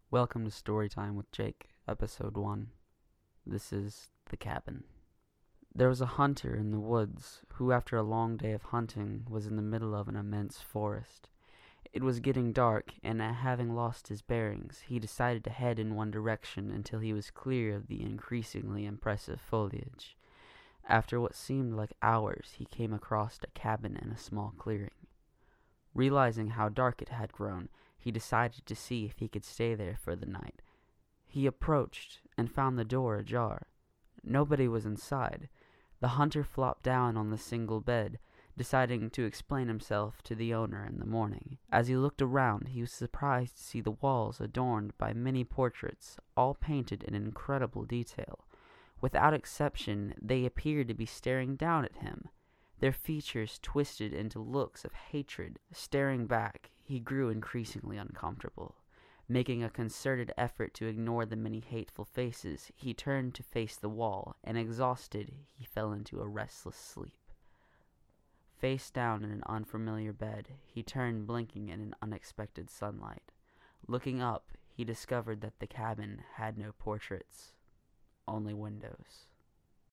Welcome to Storytime with Jake, Episode 1. This is The Cabin. There was a hunter in the woods who, after a long day of hunting, was in the middle of an immense forest. It was getting dark, and having lost his bearings, he decided to head in one direction until he was clear of the increasingly impressive foliage. After what seemed like hours, he came across a cabin in a small clearing. Realizing how dark it had grown, he decided to see if he could stay there for the night. He approached and found the door ajar. Nobody was inside. The hunter flopped down on the single bed, deciding to explain himself to the owner in the morning. As he looked around, he was surprised to see the walls adorned by many portraits, all painted in incredible detail. Without exception, they appeared to be staring down at him. Their features twisted into looks of hatred. Staring back, he grew increasingly uncomfortable. Making a concerted effort to ignore the many hateful faces, he turned to face the wall, and exhausted, he fell into a restless sleep. Face down in an unfamiliar bed, he turned blinking in an unexpected sunlight. Looking up, he discovered that the cabin had no portraits, only windows.